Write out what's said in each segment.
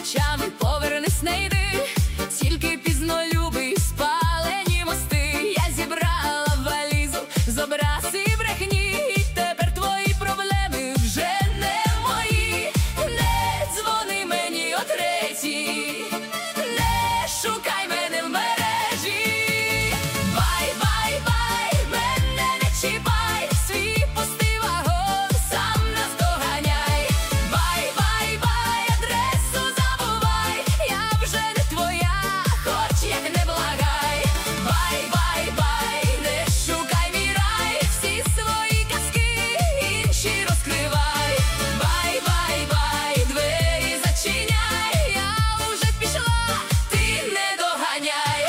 ночами, повернись, не йди, тільки пізно, любий, спалені мости. Я зібрала валізу з образ і брехні, і тепер твої проблеми вже не мої. Не дзвони мені о третій, не шукай мене в мережі. Бай, бай, бай, мене не чіпай, свій пустий вагон сам наздоганяй. Бай, бай, бай, адресу забувай, я вже не твоя, хоч як не благай. Бай, бай, бай, не шукай мій рай, всі свої казки інші розкривай. Бай, бай, бай, двері зачиняй, я уже пішла, ти не доганяй.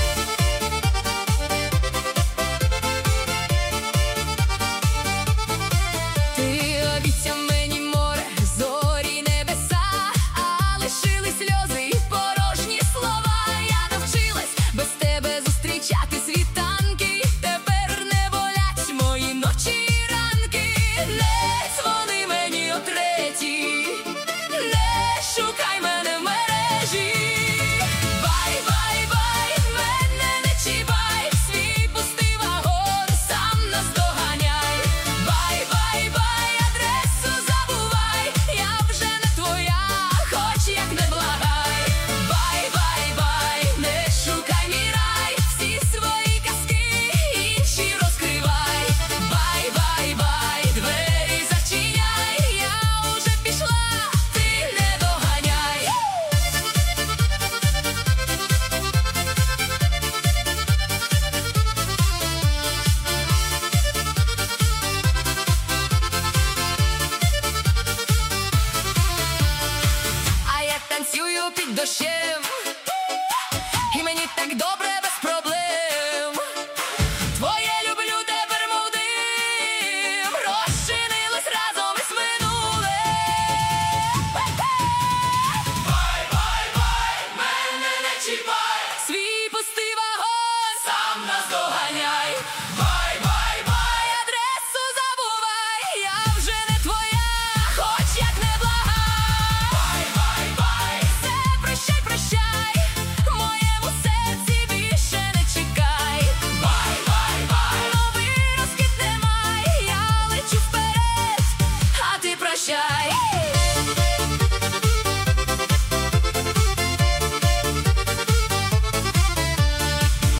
Ти обіцяв мені море, зорі, небеса, а лишили сльози і порожні слова. Я навчилась без тебе зустрічати світанки, тепер не болять мої ночі і ранки. Не дзвони мені о третій, не шукай мене в мережі. Бай, бай, бай, мене не чіпай, свій пустий вагон сам наздоганяй. Бай, бай, бай, адресу забувай, я вже не твоя, хоч як не благай. Бай, бай, бай, не шукай мій рай, всі свої казки інші розкривай. Бай, бай, бай, двері зачиняй, я уже пішла, ти не доганяй. А я танцюю під дощем.